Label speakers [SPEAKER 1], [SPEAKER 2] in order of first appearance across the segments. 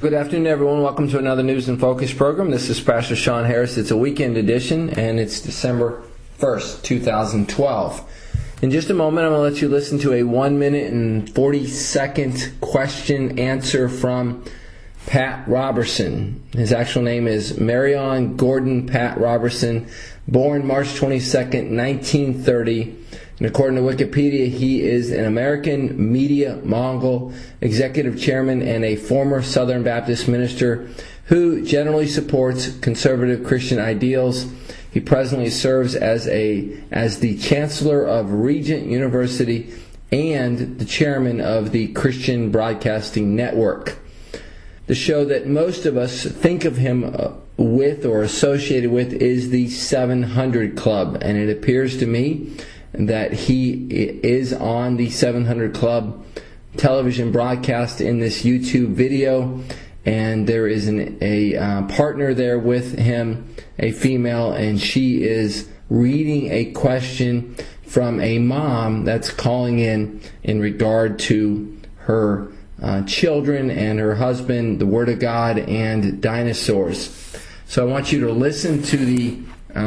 [SPEAKER 1] Good afternoon, everyone. Welcome to another News in Focus program. This is Pastor Sean Harris. It's a weekend edition, and it's December 1st, 2012. In just a moment, I'm going to let you listen to a 1 minute and 40-second question answer from Pat Robertson. His actual name is Marion Gordon Pat Robertson, born March 22nd, 1930. And according to Wikipedia, he is an American media mogul, executive chairman, and a former Southern Baptist minister who generally supports conservative Christian ideals. He presently serves as the chancellor of Regent University and the chairman of the Christian Broadcasting Network. The show that most of us think of him with or associated with is the 700 Club, and it appears to me that he is on the 700 Club television broadcast in this YouTube video, and there is a partner there with him, a female, and she is reading a question from a mom that's calling in regard to her children and her husband, the Word of God, and dinosaurs. So I want you to listen to the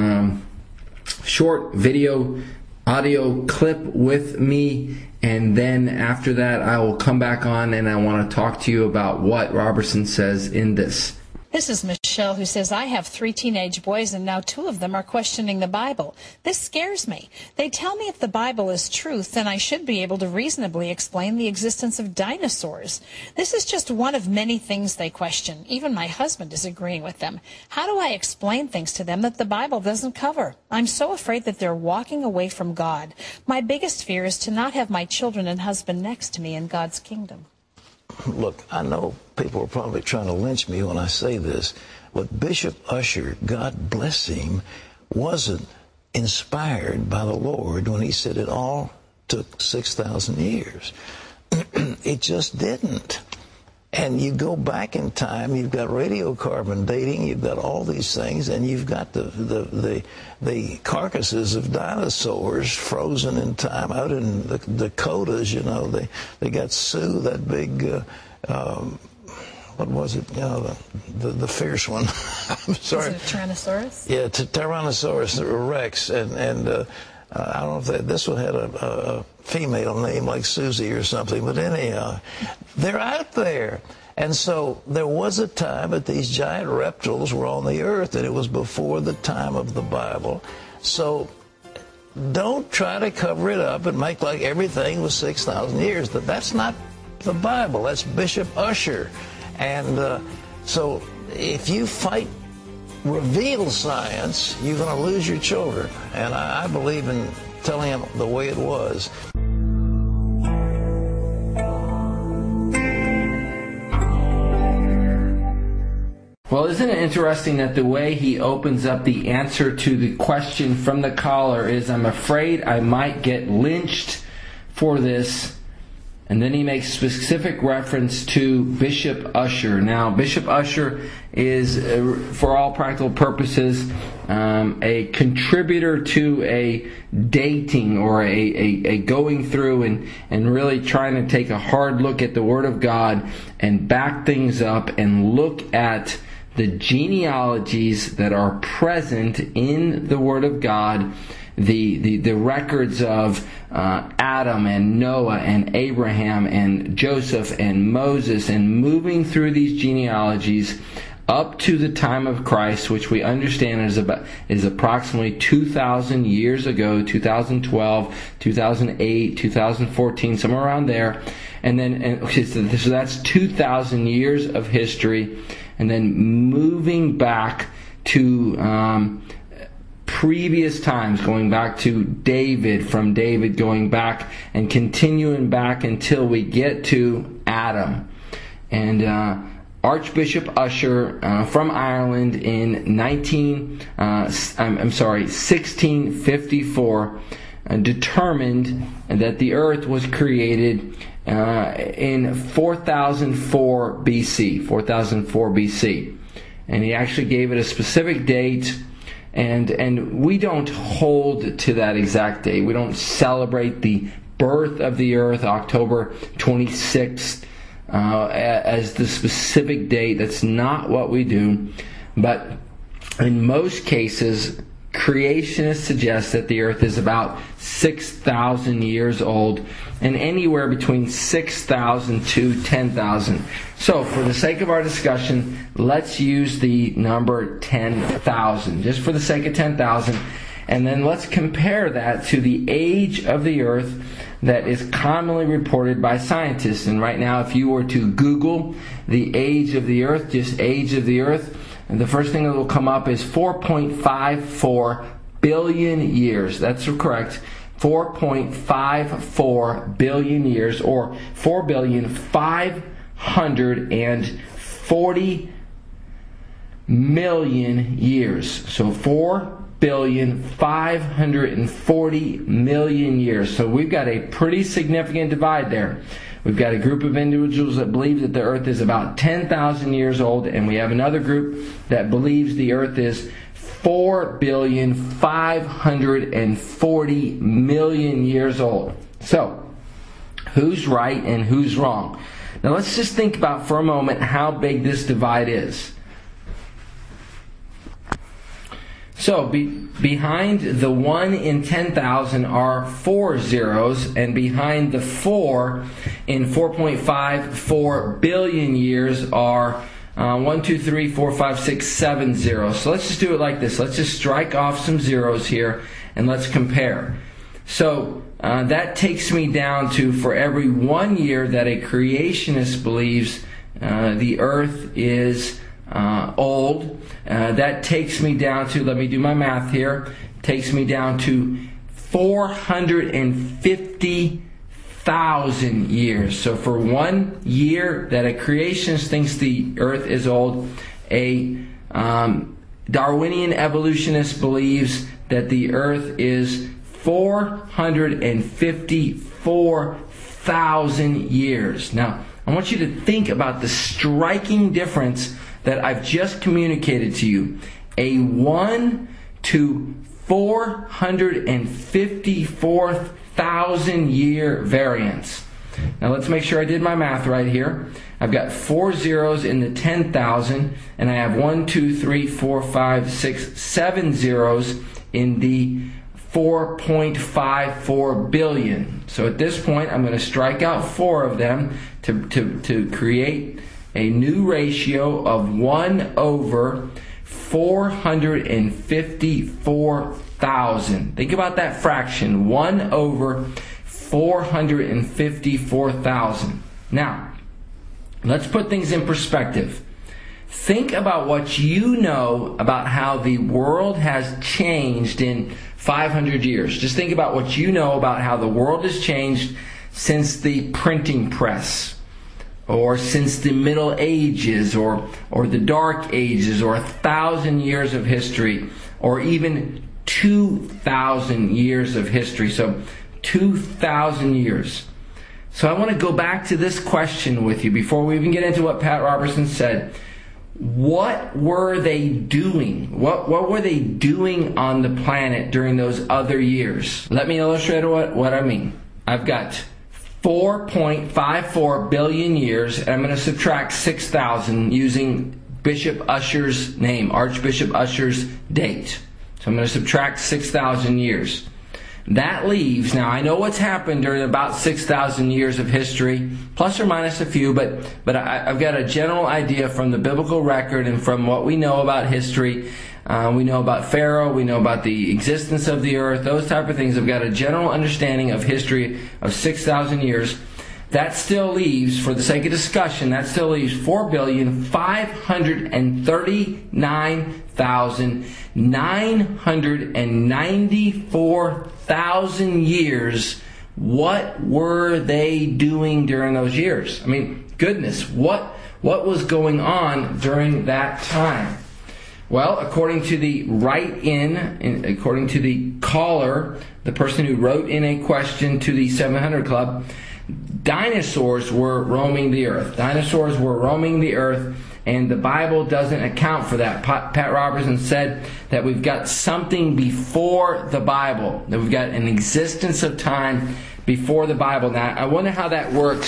[SPEAKER 1] short video audio clip with me, and then after that I will come back on and I want to talk to you about what Robertson says in this.
[SPEAKER 2] This is Michelle, who says, I have 3 teenage boys and now 2 of them are questioning the Bible. This scares me. They tell me if the Bible is truth, then I should be able to reasonably explain the existence of dinosaurs. This is just one of many things they question. Even my husband is agreeing with them. How do I explain things to them that the Bible doesn't cover? I'm so afraid that they're walking away from God. My biggest fear is to not have my children and husband next to me in God's kingdom.
[SPEAKER 3] Look, I know people are probably trying to lynch me when I say this, but Bishop Ussher, God bless him, wasn't inspired by the Lord when he said it all took 6,000 years. It just didn't. And you go back in time, you've got radiocarbon dating, you've got all these things, and you've got the carcasses of dinosaurs frozen in time out in the Dakotas. You know, they got Sioux, that big what was it? You know, the fierce one. I'm sorry.
[SPEAKER 2] Is it a Tyrannosaurus?
[SPEAKER 3] Yeah, Tyrannosaurus Rex, and I don't know if this one had a female name like Susie or something, but anyhow, they're out there. And so there was a time that these giant reptiles were on the earth, and it was before the time of the Bible. So don't try to cover it up and make like everything was 6,000 years. That's not the Bible. That's Bishop Ussher. And so if you fight reveal science, you're going to lose your children. And I believe in telling them the way it was.
[SPEAKER 1] Well, isn't it interesting that the way he opens up the answer to the question from the caller is, I'm afraid I might get lynched for this. And then he makes specific reference to Bishop Ussher. Now, Bishop Ussher is, for all practical purposes, a contributor to a dating or a going through and really trying to take a hard look at the Word of God and back things up and look at the genealogies that are present in the Word of God, the records of Adam and Noah and Abraham and Joseph and Moses, and moving through these genealogies up to the time of Christ, which we understand is approximately 2,000 years ago, 2012, 2008, 2014, somewhere around there. And then, so that's 2,000 years of history, and then moving back to previous times, going back to David, from David going back and continuing back until we get to Adam. And Archbishop Ussher from Ireland in 1654 determined that the earth was created in 4004 BC, 4004 BC. And he actually gave it a specific date, and we don't hold to that exact date. We don't celebrate the birth of the earth, October 26th, as the specific date. That's not what we do. But in most cases, creationists suggest that the earth is about 6,000 years old, and anywhere between 6,000 to 10,000. So for the sake of our discussion, let's use the number 10,000, just for the sake of 10,000, and then let's compare that to the age of the earth that is commonly reported by scientists. And right now, if you were to Google the age of the earth, just age of the earth, and the first thing that will come up is 4.54 billion years. That's correct. 4.54 billion years, or 4,540 million years. So 4,540 million years. So we've got a pretty significant divide there. We've got a group of individuals that believe that the earth is about 10,000 years old, and we have another group that believes the earth is 4,540 million years old. So, who's right and who's wrong? Now let's just think about for a moment how big this divide is. So behind the 1 in 10,000 are 4 zeros, and behind the 4 in 4.54 billion years are 1, 2, 3, 4, 5, 6, 7 zeros. So let's just do it like this. Let's just strike off some zeros here and let's compare. So that takes me down to, for every 1 year that a creationist believes the earth is old, that takes me down to, let me do my math here, takes me down to 450,000 years. So for 1 year that a creationist thinks the earth is old, a Darwinian evolutionist believes that the earth is 454,000 years. Now, I want you to think about the striking difference that I've just communicated to you. A 1 to 454,000 year variance. Now let's make sure I did my math right here. I've got 4 zeros in the 10,000, and I have 1, 2, 3, 4, 5, 6, 7 zeros in the 4.54 billion. So at this point, I'm going to strike out 4 of them to create a new ratio of 1 over 454,000. Think about that fraction, 1 over 454,000. Now, let's put things in perspective. Think about what you know about how the world has changed in 500 years. Just think about what you know about how the world has changed since the printing press, or since the Middle Ages, or the Dark Ages, or 1,000 years of history, or even 2,000 years of history. So 2,000 years. So I want to go back to this question with you before we even get into what Pat Robertson said. What were they doing? What were they doing on the planet during those other years? Let me illustrate what I mean. I've got 4.54 billion years, and I'm going to subtract 6,000 using Bishop Ussher's name, Archbishop Ussher's date. So I'm going to subtract 6,000 years. That leaves, now I know what's happened during about 6,000 years of history, plus or minus a few, but I've got a general idea from the biblical record and from what we know about history. We know about Pharaoh, we know about the existence of the earth, those type of things. I've got a general understanding of history of 6,000 years. That still leaves, for the sake of discussion, that still leaves 4,539,994,000 years. What were they doing during those years? I mean, goodness, what was going on during that time? Well, according to the according to the caller, the person who wrote in a question to the 700 Club, dinosaurs were roaming the earth. Dinosaurs were roaming the earth, and the Bible doesn't account for that. Pat Robertson said that we've got something before the Bible, that we've got an existence of time before the Bible. Now, I wonder how that works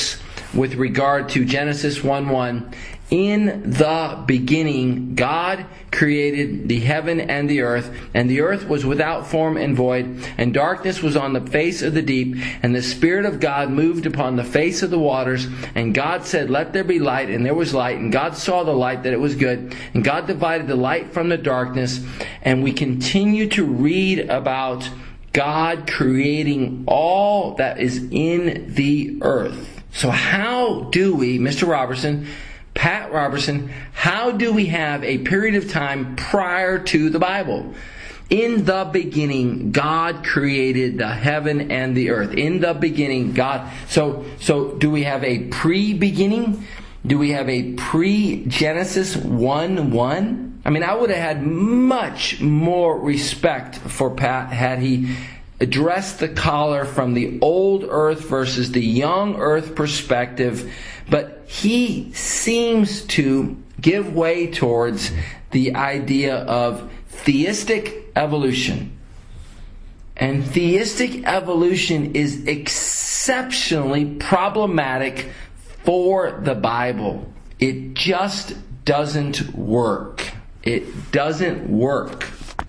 [SPEAKER 1] with regard to Genesis 1:1. In the beginning, God created the heaven and the earth was without form and void, and darkness was on the face of the deep, and the Spirit of God moved upon the face of the waters. And God said, "Let there be light," and there was light. And God saw the light, that it was good. And God divided the light from the darkness. And we continue to read about God creating all that is in the earth. So how do we, Mr. Robertson, Pat Robertson, how do we have a period of time prior to the Bible? In the beginning, God created the heaven and the earth. In the beginning, God. So do we have a pre-beginning? Do we have a pre-Genesis 1:1? I mean, I would have had much more respect for Pat had he addressed the caller from the old earth versus the young earth perspective. But he seems to give way towards the idea of theistic evolution. And theistic evolution is exceptionally problematic for the Bible. It just doesn't work. It doesn't work.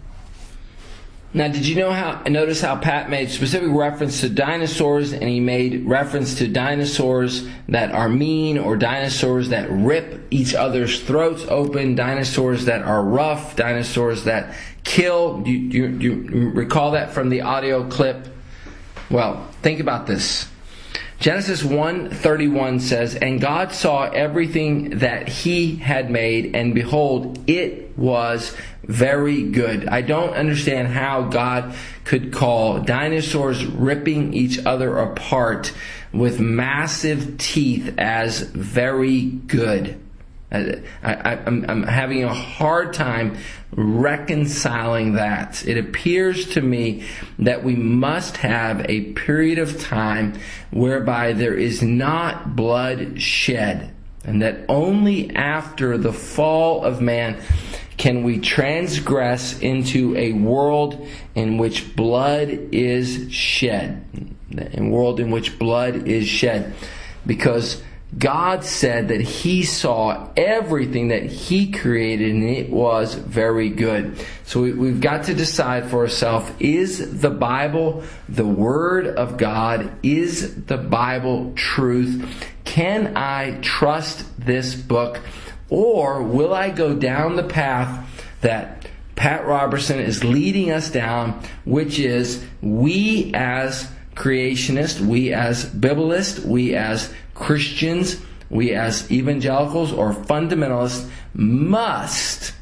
[SPEAKER 1] Now, did you notice how Pat made specific reference to dinosaurs, and he made reference to dinosaurs that are mean, or dinosaurs that rip each other's throats open, dinosaurs that are rough, dinosaurs that kill. You recall that from the audio clip? Well, think about this. Genesis 1:31 says, "And God saw everything that He had made, and behold, it was very good." I don't understand how God could call dinosaurs ripping each other apart with massive teeth as very good. I'm having a hard time reconciling that. It appears to me that we must have a period of time whereby there is not blood shed, and that only after the fall of man can we transgress into a world in which blood is shed. A world in which blood is shed. Because God said that He saw everything that He created, and it was very good. So we've got to decide for ourselves, is the Bible the Word of God? Is the Bible truth? Can I trust this book? Or will I go down the path that Pat Robertson is leading us down, which is we as creationists, we as Biblists, we as Christians, we as evangelicals or fundamentalists must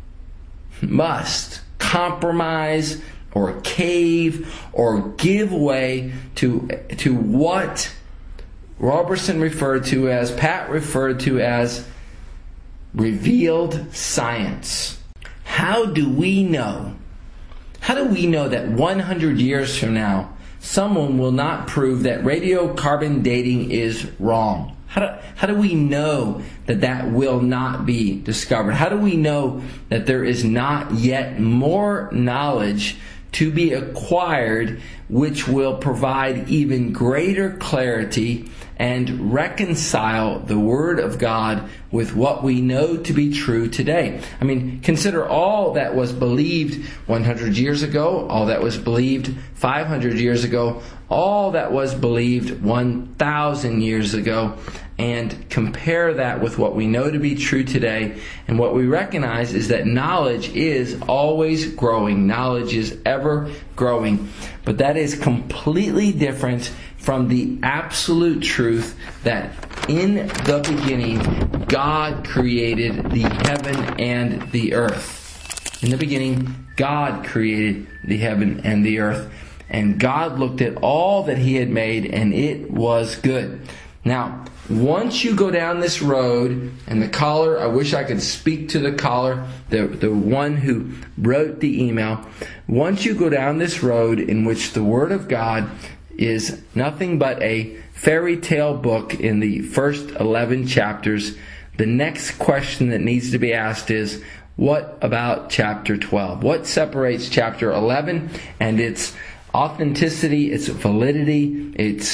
[SPEAKER 1] compromise or cave or give way to what Robertson referred to as, Pat referred to as, revealed science. How do we know? How do we know that 100 years from now someone will not prove that radiocarbon dating is wrong? How do we know that that will not be discovered? How do we know that there is not yet more knowledge to be acquired which will provide even greater clarity and reconcile the Word of God with what we know to be true today? I mean, consider all that was believed 100 years ago, all that was believed 500 years ago, all that was believed 1,000 years ago, and compare that with what we know to be true today. And what we recognize is that knowledge is always growing. Knowledge is ever growing. But that is completely different from the absolute truth that in the beginning, God created the heaven and the earth. In the beginning, God created the heaven and the earth. And God looked at all that He had made, and it was good. Now, once you go down this road, and the caller, I wish I could speak to the caller, the one who wrote the email. Once you go down this road in which the Word of God is nothing but a fairy tale book in the first 11 chapters, the next question that needs to be asked is, what about chapter 12? What separates chapter 11 and its authenticity, its validity, its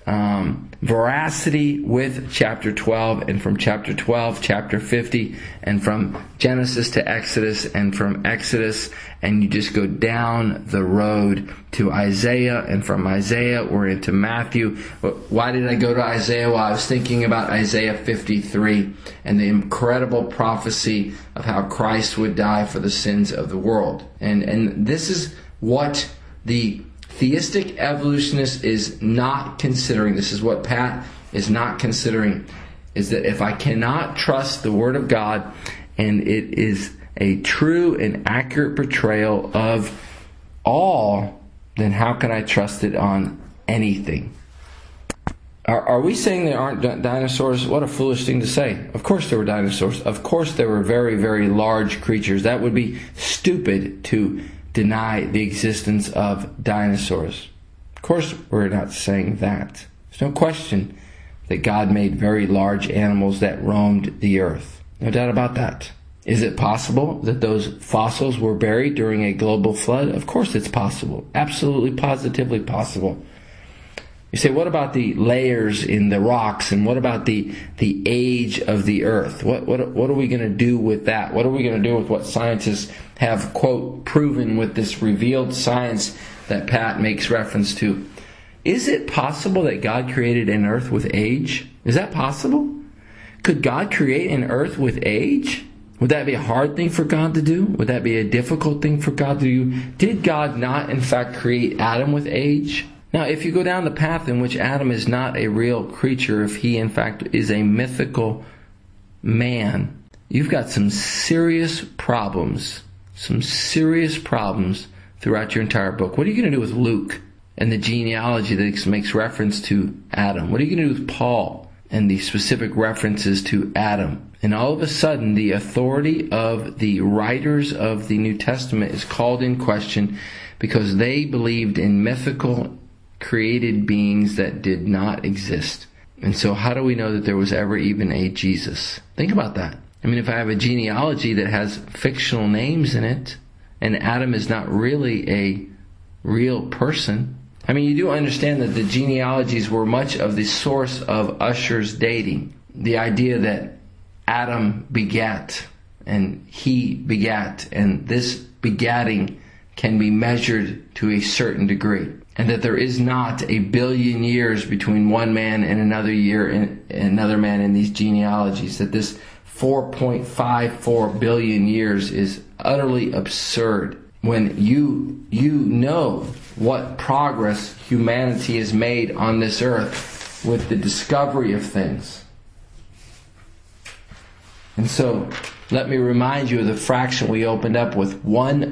[SPEAKER 1] veracity with chapter 12, and from chapter 12, chapter 50, and from Genesis to Exodus, and from Exodus, and you just go down the road to Isaiah, and from Isaiah we're into Matthew. Why did I go to Isaiah? Well, I was thinking about Isaiah 53 and the incredible prophecy of how Christ would die for the sins of the world. And this is what the theistic evolutionist is not considering. This is what Pat is not considering, is that if I cannot trust the Word of God and it is a true and accurate portrayal of all, then how can I trust it on anything? Are we saying there aren't dinosaurs? What a foolish thing to say. Of course there were dinosaurs. Of course there were very, very large creatures. That would be stupid to deny the existence of dinosaurs. Of course we're not saying that. There's no question that God made very large animals that roamed the earth. No doubt about that. Is it possible that those fossils were buried during a global flood? Of course it's possible. Absolutely, positively possible. You say, what about the layers in the rocks, and what about the age of the earth? What are we going to do with that? What are we going to do with what scientists have, quote, proven with this revealed science that Pat makes reference to? Is it possible that God created an earth with age? Is that possible? Could God create an earth with age? Would that be a hard thing for God to do? Would that be a difficult thing for God to do? Did God not, in fact, create Adam with age? Now, if you go down the path in which Adam is not a real creature, if he, in fact, is a mythical man, you've got some serious problems throughout your entire book. What are you going to do with Luke and the genealogy that makes reference to Adam? What are you going to do with Paul and the specific references to Adam? And all of a sudden, the authority of the writers of the New Testament is called in question because they believed in mythical created beings that did not exist. And so how do we know that there was ever even a Jesus? Think about that. I mean, if I have a genealogy that has fictional names in it, and Adam is not really a real person, I mean, you do understand that the genealogies were much of the source of Ussher's dating. The idea that Adam begat, and he begat, and this begatting can be measured to a certain degree. And that there is not a billion years between one man and another year and another man in these genealogies. That this 4.54 billion years is utterly absurd. When you know what progress humanity has made on this earth with the discovery of things. And so, let me remind you of the fraction we opened up with.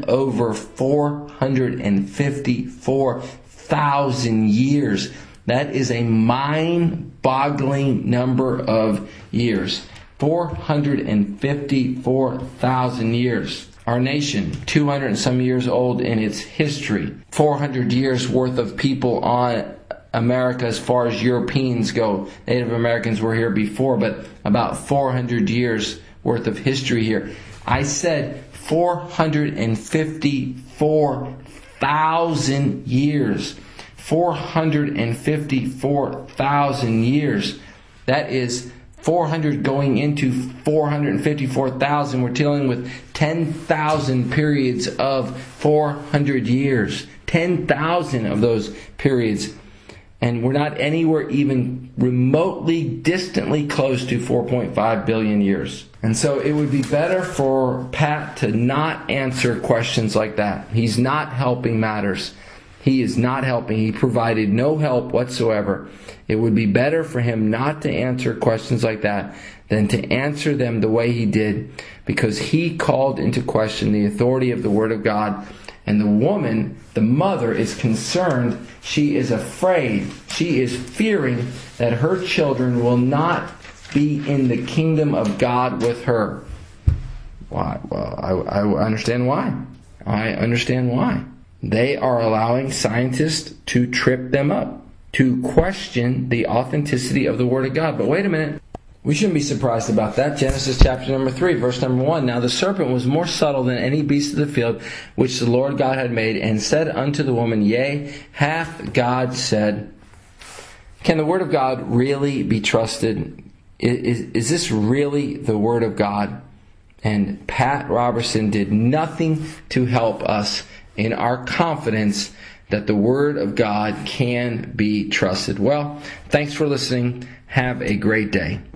[SPEAKER 1] 1/454,000 years. That is a mind-boggling number of years. 454,000 years. Our nation, 200 and some years old in its history. 400 years worth of people on America as far as Europeans go. Native Americans were here before, but about 400 years worth of history here. I said 454,000 years. 454,000 years. That is 400 going into 454,000. We're dealing with 10,000 periods of 400 years. 10,000 of those periods. And we're not anywhere even remotely, distantly close to 4.5 billion years. And so it would be better for Pat to not answer questions like that. He's not helping matters. He is not helping. He provided no help whatsoever. It would be better for him not to answer questions like that than to answer them the way he did, because he called into question the authority of the Word of God. And the woman, the mother, is concerned. She is afraid. She is fearing that her children will not be in the kingdom of God with her. Why? Well, I understand why. I understand why. They are allowing scientists to trip them up, to question the authenticity of the Word of God. But wait a minute. We shouldn't be surprised about that. Genesis chapter number 3, verse number 1. Now the serpent was more subtle than any beast of the field which the Lord God had made, and said unto the woman, Yea, hath God said, Can the Word of God really be trusted? Is this really the Word of God? And Pat Robertson did nothing to help us in our confidence that the Word of God can be trusted. Well, thanks for listening. Have a great day.